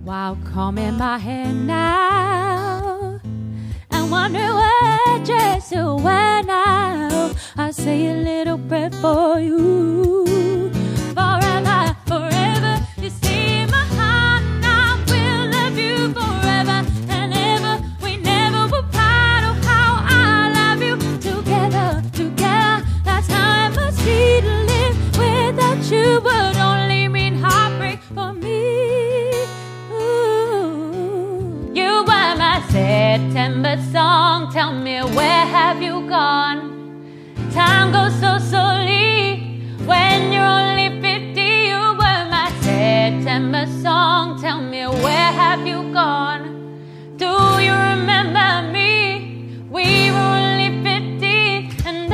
while combing my hair now, and wondering what dress to wear now. I say a little prayer for you. Forever, forever, you see in my heart, I will love you forever and ever. We never will part. Oh, how I love you. Together, together, that's how it must be to live without you. Would only mean heartbreak for me. Ooh. You were my September song. Tell me, where have you gone? Time goes so slowly when you're only 50. You were my September song. Tell me, where have you gone? Do you remember me? We were only 50 and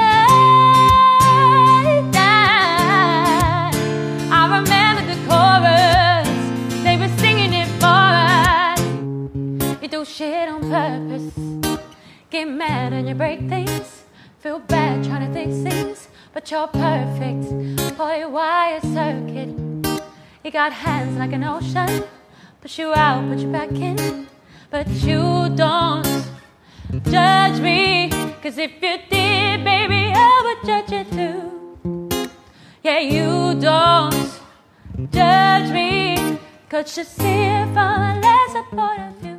I remember the chorus. They were singing it for us. You do shit on purpose, get mad and you break things. Feel bad trying to fix things, but you're perfect. Boy, wire circuit. You got hands like an ocean. Push you out, put you back in. But you don't judge me, 'cause if you did, baby, I would judge you too. Yeah, you don't judge me, 'cause you see it from a lesser point of view.